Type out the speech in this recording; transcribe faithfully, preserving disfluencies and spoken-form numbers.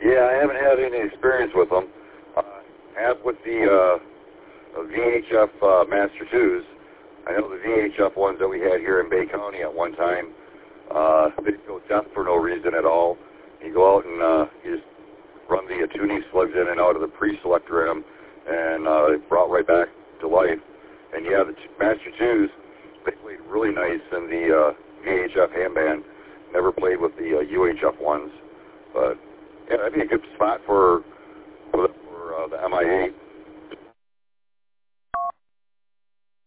Yeah, I haven't had any experience with them. Uh, I have with the uh, V H F uh, Master twos. I know the V H F ones that we had here in Bay County at one time, uh, they go deaf for no reason at all. You go out and uh, you just run the uh, tuning slugs in and out of the pre-selector in them, and uh, it brought right back to life. And yeah, the t- Master twos, they played really nice in the uh, V H F handband. Never played with the uh, U H F ones, but yeah, that'd be a good spot for for, the, for uh, the M I eight.